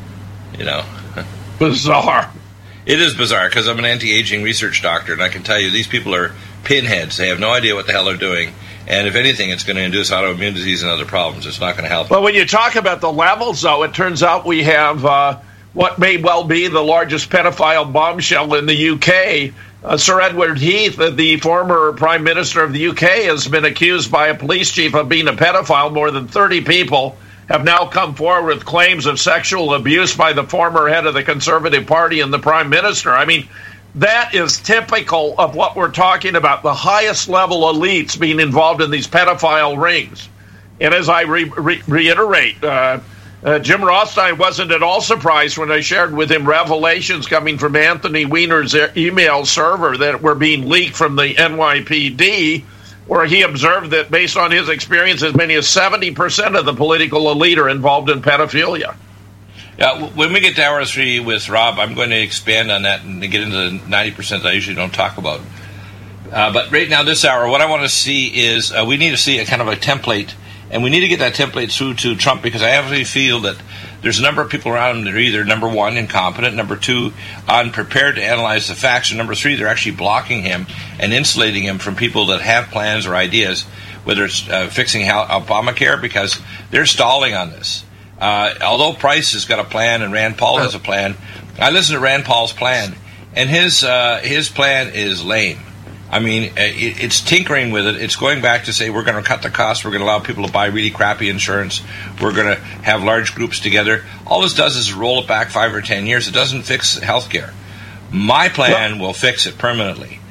You know? Bizarre. It is bizarre, because I'm an anti-aging research doctor, and I can tell you these people are pinheads. They have no idea what the hell they're doing. And if anything, it's going to induce autoimmune disease and other problems. It's not going to help. Well, when you talk about the levels, though, it turns out we have uh, what may well be the largest pedophile bombshell in the U K. Uh, Sir Edward Heath, the former Prime Minister of the U K, has been accused by a police chief of being a pedophile. More than thirty people have now come forward with claims of sexual abuse by the former head of the Conservative Party and the Prime Minister. I mean, that is typical of what we're talking about, the highest level elites being involved in these pedophile rings. And as I re- re- reiterate, uh, Uh, Jim Rothstein wasn't at all surprised when I shared with him revelations coming from Anthony Weiner's email server that were being leaked from the N Y P D, where he observed that based on his experience, as many as seventy percent of the political elite are involved in pedophilia. Yeah, when we get to hour three with Rob, I'm going to expand on that and get into the ninety percent that I usually don't talk about. Uh, but right now, this hour, what I want to see is uh, we need to see a kind of a template. And we need to get that template through to Trump, because I actually feel that there's a number of people around him that are either, number one, incompetent, number two, unprepared to analyze the facts, and number three, they're actually blocking him and insulating him from people that have plans or ideas, whether it's uh, fixing Obamacare, because they're stalling on this. Uh, although Price has got a plan and Rand Paul has a plan, I listen to Rand Paul's plan, and his uh, his plan is lame. I mean, it's tinkering with it. It's going back to say we're going to cut the costs. We're going to allow people to buy really crappy insurance. We're going to have large groups together. All this does is roll it back five or ten years. It doesn't fix health care. My plan will fix it permanently.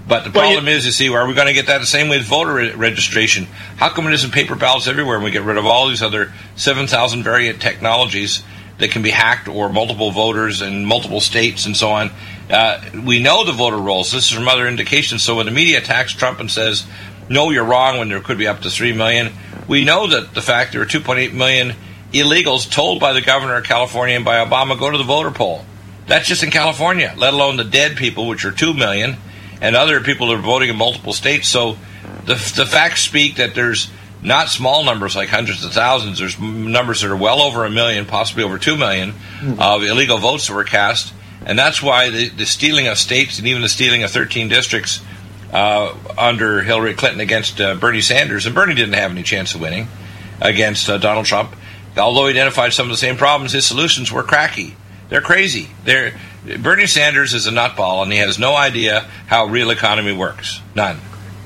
But the problem well, you, is, you see, are we going to get that the same way with voter re- registration? How come it isn't paper ballots everywhere and we get rid of all these other seven thousand variant technologies that can be hacked, or multiple voters in multiple states and so on? Uh, we know the voter rolls. This is from other indications. So when the media attacks Trump and says, no, you're wrong, when there could be up to three million, we know that the fact there are two point eight million illegals told by the governor of California and by Obama, go to the voter poll. That's just in California, let alone the dead people, which are two million, and other people that are voting in multiple states. So the, the facts speak that there's not small numbers like hundreds of thousands. There's numbers that are well over a million, possibly over two million, mm-hmm. of illegal votes that were cast. And that's why the, the stealing of states and even the stealing of thirteen districts uh, under Hillary Clinton against uh, Bernie Sanders, and Bernie didn't have any chance of winning against uh, Donald Trump. Although he identified some of the same problems, his solutions were cracky. They're crazy. They're, Bernie Sanders is a nutball, and he has no idea how real economy works. None.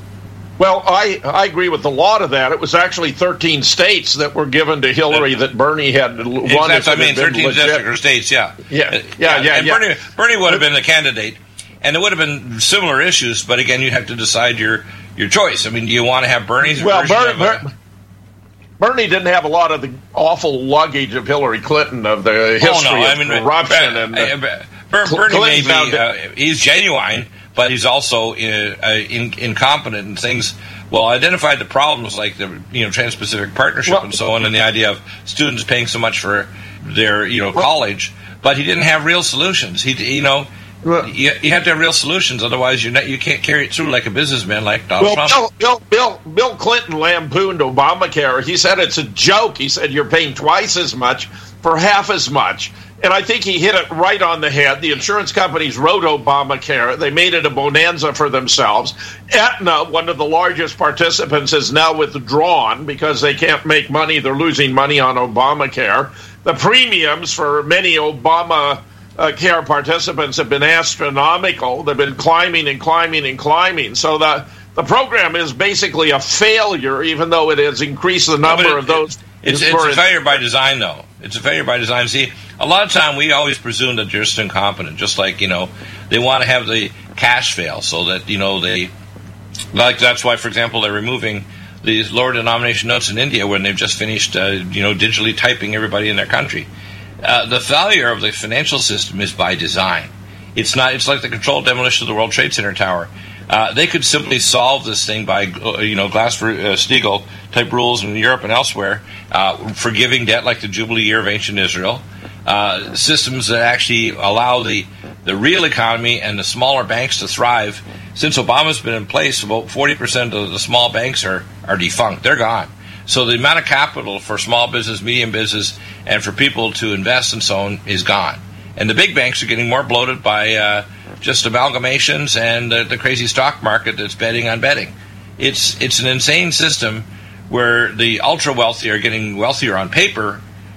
Well, I, I agree with a lot of that. It was actually thirteen states that were given to Hillary that Bernie had won. Exactly. I mean, thirteen district or states, yeah. Yeah, yeah, yeah. And yeah. Bernie, Bernie would have been the candidate, and there would have been similar issues, but again, you'd have to decide your, your choice. I mean, do you want to have Bernie's well, version Ber- of Ber- a... Bernie didn't have a lot of the awful luggage of Hillary Clinton, of the history oh, no. of I mean, corruption. Uh, and uh, uh, Ber- Bernie may be, uh, he's genuine, but he's also uh, uh, in, incompetent in things. Well, identified the problems like the you know Trans-Pacific Partnership well, and so on, and the idea of students paying so much for their you know well, college, but he didn't have real solutions. He you know. Well, you, you have to have real solutions, otherwise you're not, you can't carry it through like a businessman like Donald well, Trump. Bill, Bill, Bill, Bill Clinton lampooned Obamacare. He said it's a joke. He said you're paying twice as much for half as much. And I think he hit it right on the head. The insurance companies wrote Obamacare. They made it a bonanza for themselves. Aetna, one of the largest participants, is now withdrawn because they can't make money. They're losing money on Obamacare. The premiums for many Obama Uh, care participants have been astronomical. They've been climbing and climbing and climbing. So the the program is basically a failure, even though it has increased the number no, it, of those. It's, it's a failure by design, though. It's a failure by design. See, a lot of time we always presume that they're just incompetent, just like, you know, they want to have the cash fail so that, you know, they, like that's why, for example, they're removing these lower denomination notes in India when they've just finished, uh, you know, digitally typing everybody in their country. Uh, the failure of the financial system is by design. It's not. It's like the controlled demolition of the World Trade Center tower. Uh, they could simply solve this thing by, uh, you know, Glass-Steagall type rules in Europe and elsewhere, uh, forgiving debt like the Jubilee year of ancient Israel, uh, systems that actually allow the the real economy and the smaller banks to thrive. Since Obama's been in place, about forty percent of the small banks are are defunct. They're gone. So the amount of capital for small business, medium business, and for people to invest and so on is gone. And the big banks are getting more bloated by uh, just amalgamations and uh, the crazy stock market that's betting on betting. It's it's an insane system where the ultra-wealthy are getting wealthier on paper,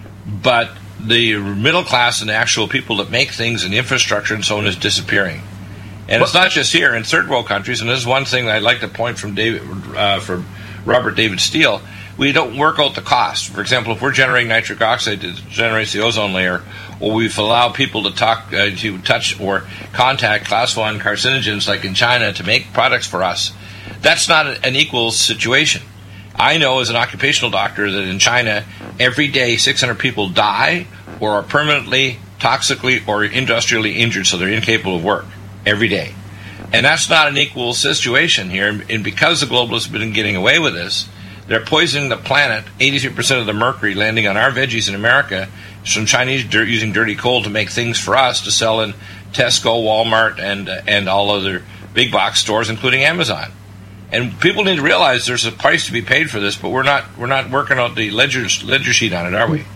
but the middle class and the actual people that make things and the infrastructure and so on is disappearing. And it's not just here. In third world countries, and this is one thing that I'd like to point from David, uh, from Robert David Steele, we don't work out the cost. For example, if we're generating nitric oxide that generates the ozone layer, or we've allowed people to talk, uh, to touch or contact class one carcinogens like in China to make products for us, that's not an equal situation. I know as an occupational doctor that in China, every day six hundred people die or are permanently, toxically, or industrially injured, so they're incapable of work every day. And that's not an equal situation here. And because the globalists have been getting away with this, they're poisoning the planet. eighty-three percent of the mercury landing on our veggies in America is from Chinese dirt using dirty coal to make things for us to sell in Tesco, Walmart, and uh, and all other big box stores, including Amazon. And people need to realize there's a price to be paid for this, but we're not we're not working out the ledger ledger sheet on it, are we?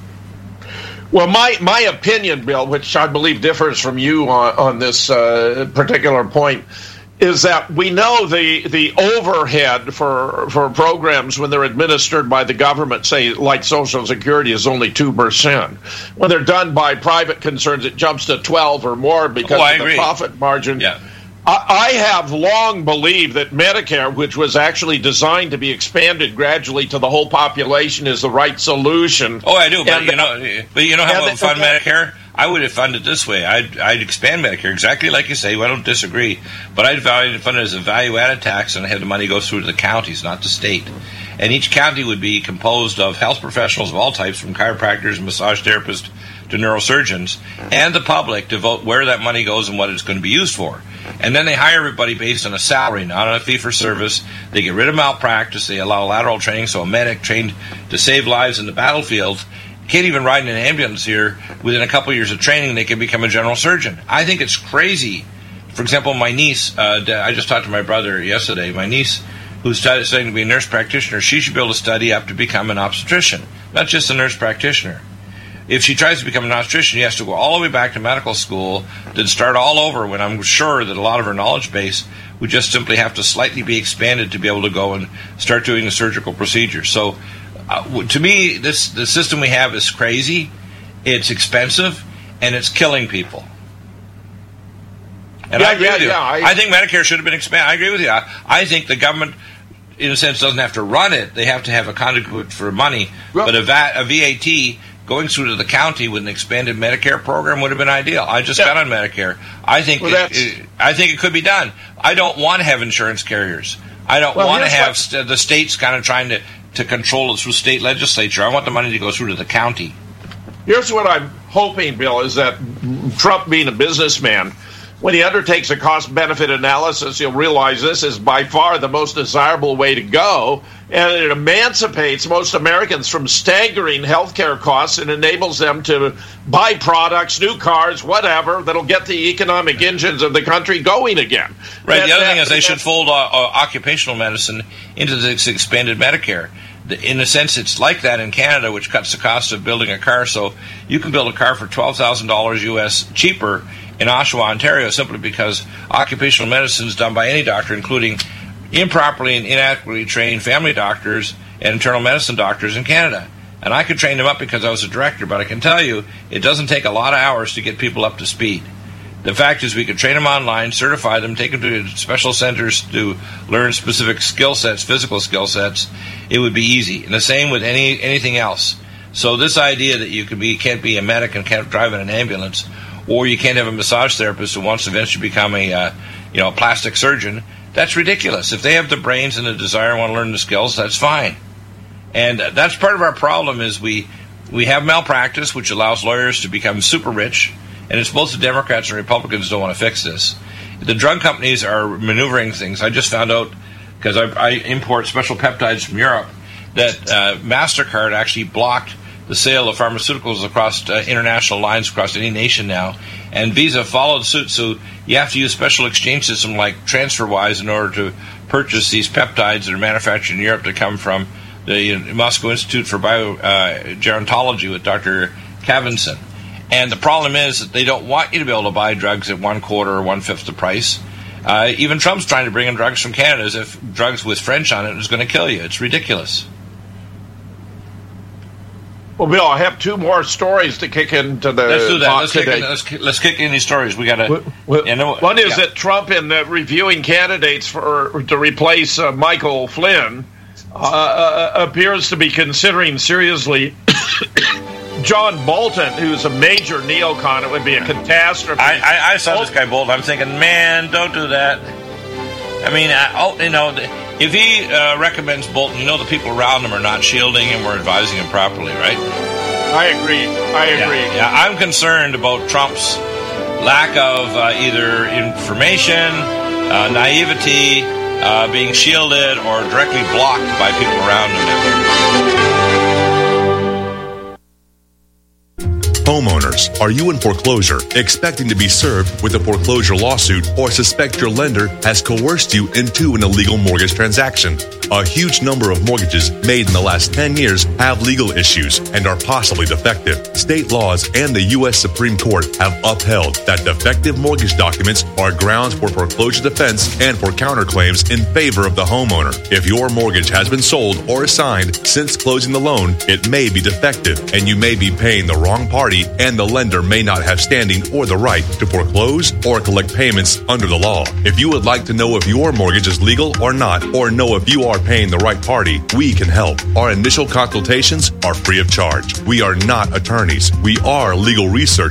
Well, my, my opinion, Bill, which I believe differs from you on, on this uh, particular point, is that we know the the overhead for for programs when they're administered by the government, say like Social Security, is only two percent. When they're done by private concerns, it jumps to twelve or more because oh, I of agree. the profit margin. Yeah. I have long believed that Medicare, which was actually designed to be expanded gradually to the whole population, is the right solution. Oh, I do, but and, you know, but you know how to fund Medicare? I would have funded it this way. I'd, I'd expand Medicare, exactly like you say. Well, I don't disagree. But I'd value, fund it as a value-added tax, and have the money go through to the counties, not the state. And each county would be composed of health professionals of all types, from chiropractors, massage therapists, to neurosurgeons, and the public to vote where that money goes and what it's going to be used for. And then they hire everybody based on a salary, not on a fee-for-service. They get rid of malpractice. They allow lateral training, so a medic trained to save lives in the battlefield can't even ride in an ambulance here. Within a couple of years of training, they can become a general surgeon. I think it's crazy. For example, my niece, uh, I just talked to my brother yesterday, my niece, who's studying to be a nurse practitioner, she should be able to study up to become an obstetrician, not just a nurse practitioner. If she tries to become an obstetrician, she has to go all the way back to medical school, then start all over, when I'm sure that a lot of her knowledge base would just simply have to slightly be expanded to be able to go and start doing the surgical procedure. So uh, to me, this the system we have is crazy, it's expensive, and it's killing people. And yeah, I agree yeah, with you. Yeah, I, I think Medicare should have been expanded. I agree with you. I, I think the government, in a sense, doesn't have to run it. They have to have a conduit for money. Well, but a, V A, a V A T going through to the county with an expanded Medicare program would have been ideal. I just yeah. got on Medicare. I think well, it, it, I think it could be done. I don't want to have insurance carriers. I don't well, want to have st- the states kind of trying to, to control it through state legislature. I want the money to go through to the county. Here's what I'm hoping, Bill, is that Trump, being a businessman, when he undertakes a cost-benefit analysis, he'll realize this is by far the most desirable way to go, and it emancipates most Americans from staggering healthcare costs and enables them to buy products, new cars, whatever, that'll get the economic engines of the country going again. Right. And the other that, thing is they should fold uh, uh, occupational medicine into this expanded Medicare. In a sense, it's like that in Canada, which cuts the cost of building a car. So you can build a car for twelve thousand dollars U S cheaper in Oshawa, Ontario, simply because occupational medicine is done by any doctor, including improperly and inadequately trained family doctors and internal medicine doctors in Canada. And I could train them up because I was a director, but I can tell you it doesn't take a lot of hours to get people up to speed. The fact is we could train them online, certify them, take them to special centers to learn specific skill sets, physical skill sets. It would be easy. And the same with any anything else. So this idea that you can be, can't be a medic and can't drive in an ambulance, or you can't have a massage therapist who wants to eventually become a, uh, you know, a plastic surgeon, that's ridiculous. If they have the brains and the desire and want to learn the skills, that's fine. And that's part of our problem is we we have malpractice, which allows lawyers to become super rich, and it's both the Democrats and Republicans don't want to fix this. The drug companies are maneuvering things. I just found out, because I, I import special peptides from Europe, that uh, MasterCard actually blocked the sale of pharmaceuticals across uh, international lines across any nation now, and Visa followed suit. So you have to use special exchange system like TransferWise in order to purchase these peptides that are manufactured in Europe to come from the uh, Moscow Institute for Biogerontology uh, with Doctor Kavinson. And the problem is that they don't want you to be able to buy drugs at one quarter or one fifth the price. Uh, even Trump's trying to bring in drugs from Canada as if drugs with French on it is going to kill you. It's ridiculous. Well, Bill, I have two more stories to kick into the Let's do that. talk Let's today. kick, in, let's, let's kick in these stories. We got to. Well, you know, one is yeah. that Trump, in uh, reviewing candidates for to replace uh, Michael Flynn, uh, uh, appears to be considering seriously John Bolton, who's a major neocon. It would be a catastrophe. I, I, I saw Bolton. This guy Bolton. I'm thinking, man, don't do that. I mean, I, oh, you know, if he uh, recommends Bolton, you know the people around him are not shielding him or advising him properly, right? I agree. I agree. Yeah, yeah. I'm concerned about Trump's lack of uh, either information, uh, naivety, uh, being shielded, or directly blocked by people around him. Homeowners, are you in foreclosure, expecting to be served with a foreclosure lawsuit, or suspect your lender has coerced you into an illegal mortgage transaction? A huge number of mortgages made in the last ten years have legal issues and are possibly defective. State laws and the U S Supreme Court have upheld that defective mortgage documents are grounds for foreclosure defense and for counterclaims in favor of the homeowner. If your mortgage has been sold or assigned since closing the loan, it may be defective and you may be paying the wrong party, and the lender may not have standing or the right to foreclose or collect payments under the law. If you would like to know if your mortgage is legal or not, or know if you are paying the right party, we can help. Our initial consultations are free of charge. We are not attorneys. We are legal researchers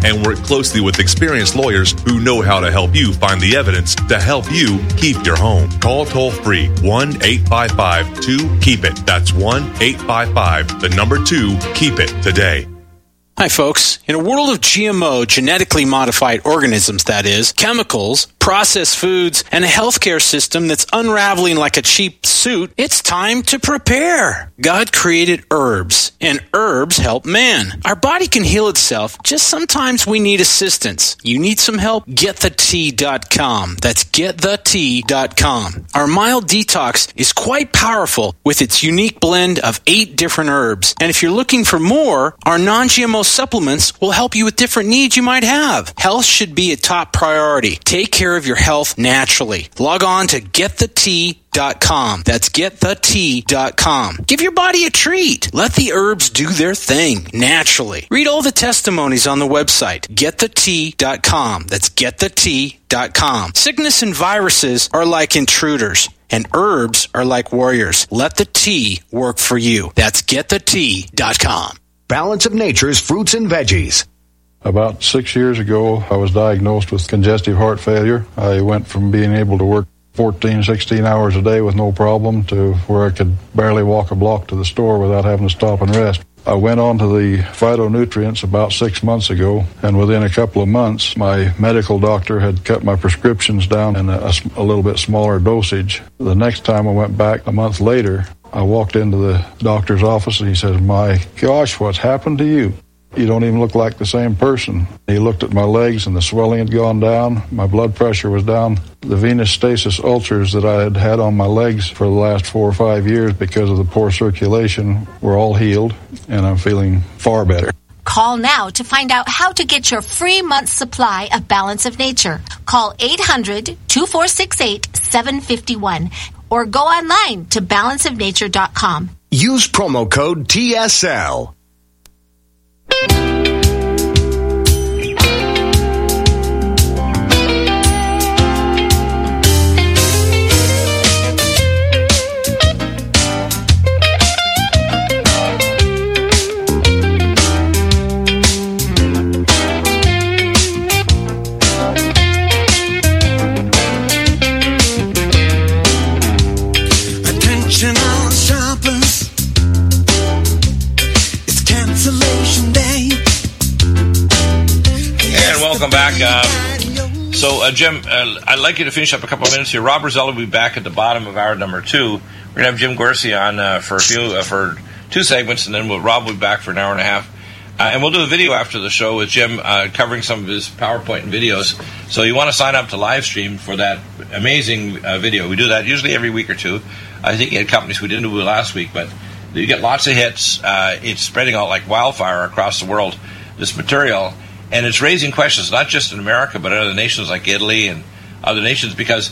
and work closely with experienced lawyers who know how to help you find the evidence to help you keep your home. Call toll-free one eight five five two keep it. That's one eight five five, the number two, keep it today. Hi, folks. In a world of G M O, genetically modified organisms, that is, chemicals, processed foods, and a healthcare system that's unraveling like a cheap suit, it's time to prepare. God created herbs, and herbs help man. Our body can heal itself, just sometimes we need assistance. You need some help? get the tea dot com. That's get the tea dot com. Our mild detox is quite powerful with its unique blend of eight different herbs. And if you're looking for more, our non-G M O supplements will help you with different needs you might have. Health should be a top priority. Take care of your health naturally. Log on to get the tea dot com. That's get the tea dot com. Give your body a treat. Let the herbs do their thing naturally. Read all the testimonies on the website, get the tea dot com. That's get the tea dot com. Sickness and viruses are like intruders, and herbs are like warriors. Let the tea work for you. That's get the tea dot com. Balance of Nature's fruits and veggies. About six years ago, I was diagnosed with congestive heart failure. I went from being able to work fourteen, sixteen hours a day with no problem to where I could barely walk a block to the store without having to stop and rest. I went on to the phytonutrients about six months ago, and within a couple of months, my medical doctor had cut my prescriptions down in a, a little bit smaller dosage. The next time I went back a month later, I walked into the doctor's office and he says, "My gosh, what's happened to you? You don't even look like the same person." He looked at my legs and the swelling had gone down. My blood pressure was down. The venous stasis ulcers that I had had on my legs for the last four or five years because of the poor circulation were all healed, and I'm feeling far better. Call now to find out how to get your free month's supply of Balance of Nature. Call eight hundred, two four six eight, seven five one or go online to balance of nature dot com. Use promo code T S L. Welcome back. Uh, so, uh, Jim, uh, I'd like you to finish up a couple of minutes here. Rob Rosella will be back at the bottom of hour number two. We're going to have Jim Gorsey on uh, for a few uh, for two segments, and then we'll, Rob will be back for an hour and a half. Uh, and we'll do a video after the show with Jim uh, covering some of his PowerPoint and videos. So you want to sign up to live stream for that amazing uh, video. We do that usually every week or two. I think you had companies we didn't do it last week, but you get lots of hits. Uh, it's spreading out like wildfire across the world, this material. And it's raising questions, not just in America, but in other nations like Italy and other nations, because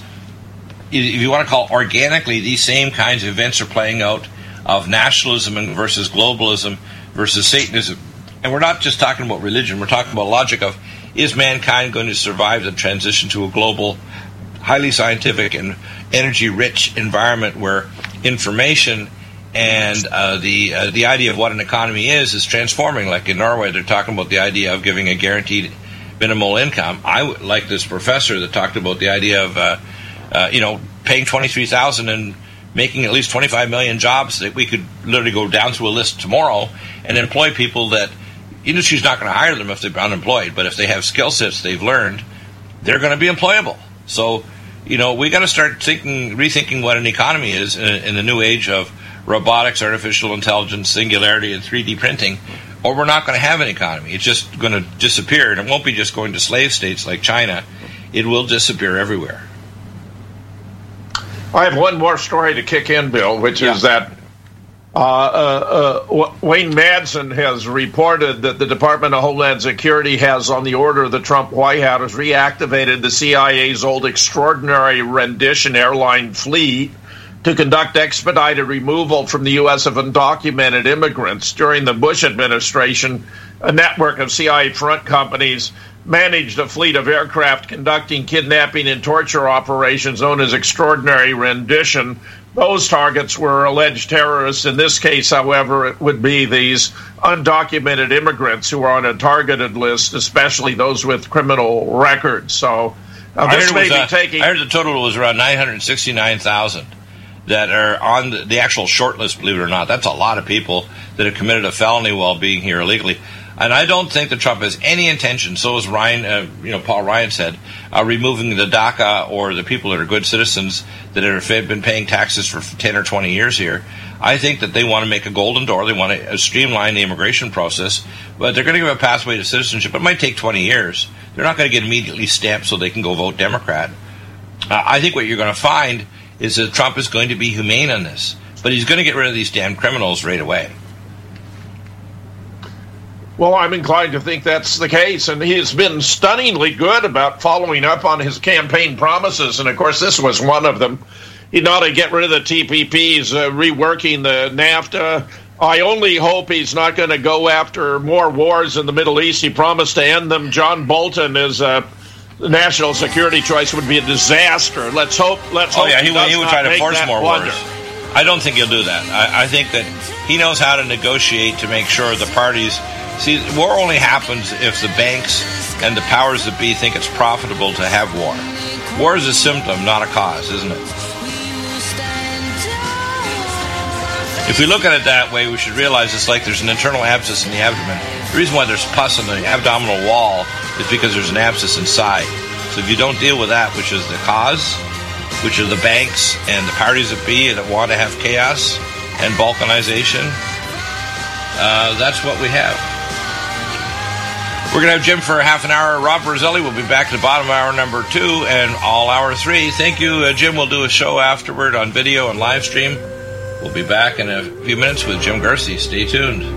if you want to call it organically, these same kinds of events are playing out of nationalism versus globalism versus Satanism. And we're not just talking about religion. We're talking about logic of, is mankind going to survive the transition to a global, highly scientific and energy-rich environment where information and uh, the uh, the idea of what an economy is is transforming. Like in Norway, they're talking about the idea of giving a guaranteed minimal income. I w- like this professor that talked about the idea of uh, uh, you know paying twenty-three thousand dollars and making at least twenty-five million jobs that we could literally go down through a list tomorrow and employ people that industry's not going to hire them if they're unemployed, but if they have skill sets they've learned, they're going to be employable. So, you know, we got to start thinking, rethinking what an economy is in, in the new age of robotics, artificial intelligence, singularity, and three D printing, or we're not going to have an economy. It's just going to disappear, and it won't be just going to slave states like China. It will disappear everywhere. I have one more story to kick in, Bill, which yeah. is that uh, uh, uh, Wayne Madsen has reported that the Department of Homeland Security has, on the order of the Trump White House, reactivated the C I A's old extraordinary rendition airline fleet to conduct expedited removal from the U S of undocumented immigrants. During the Bush administration, a network of C I A front companies managed a fleet of aircraft conducting kidnapping and torture operations known as Extraordinary Rendition. Those targets were alleged terrorists. In this case, however, it would be these undocumented immigrants who are on a targeted list, especially those with criminal records. So uh, this may was, be uh, taking... I heard the total was around nine hundred sixty-nine thousand that are on the, the actual short list, believe it or not. That's a lot of people that have committed a felony while being here illegally. And I don't think that Trump has any intention, so as Ryan, uh, you know, Paul Ryan said, uh, removing the DACA or the people that are good citizens that have been paying taxes for ten or twenty years here. I think that they want to make a golden door. They want to streamline the immigration process, but they're going to give a pathway to citizenship. It might take twenty years. They're not going to get immediately stamped so they can go vote Democrat. Uh, I think what you're going to find is that Trump is going to be humane on this, but he's going to get rid of these damn criminals right away. Well, I'm inclined to think that's the case, and he's been stunningly good about following up on his campaign promises, and of course this was one of them. He ought to get rid of the T P Ps, uh, reworking the NAFTA. I only hope he's not going to go after more wars in the Middle East. He promised to end them. John Bolton is a national security choice would be a disaster. Let's hope. Let's oh hope yeah, he, he, he would try to force more blunder. wars. I don't think he'll do that. I, I think that he knows how to negotiate to make sure the parties. See, war only happens if the banks and the powers that be think it's profitable to have war. War is a symptom, not a cause, isn't it? If we look at it that way, we should realize it's like there's an internal abscess in the abdomen. The reason why there's pus on the abdominal wall is because there's an abscess inside. So if you don't deal with that, which is the cause, which are the banks and the parties that be that want to have chaos and balkanization, uh, that's what we have. We're going to have Jim for half an hour. Rob Roselli will be back at the bottom of hour number two and all hour three. Thank you, uh, Jim. We'll do a show afterward on video and live stream. We'll be back in a few minutes with Jim Gersey. Stay tuned.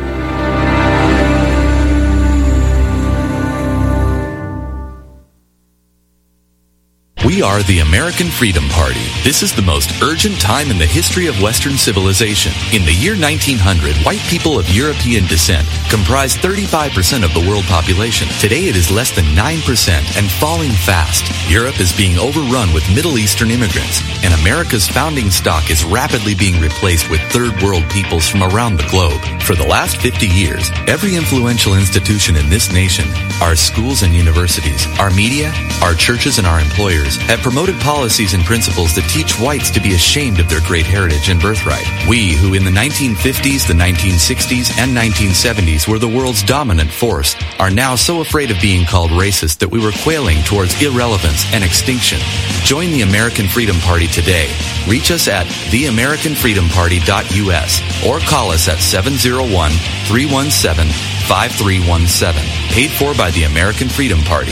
We are the American Freedom Party. This is the most urgent time in the history of Western civilization. In the year nineteen hundred, white people of European descent comprised thirty-five percent of the world population. Today it is less than nine percent and falling fast. Europe is being overrun with Middle Eastern immigrants, and America's founding stock is rapidly being replaced with third world peoples from around the globe. For the last fifty years, every influential institution in this nation, our schools and universities, our media, our churches and our employers, have promoted policies and principles that teach whites to be ashamed of their great heritage and birthright. We, who in the nineteen fifties, the nineteen sixties, and nineteen seventies were the world's dominant force, are now so afraid of being called racist that we were quailing towards irrelevance and extinction. Join the American Freedom Party today. Reach us at the american freedom party dot u s or call us at seven oh one, three one seven, five three one seven. Paid for by the American Freedom Party.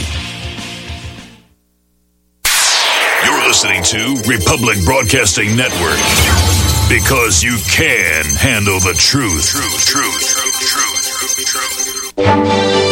You're listening to Republic Broadcasting Network. Because you can handle the truth. Truth, truth, truth, truth, truth, truth.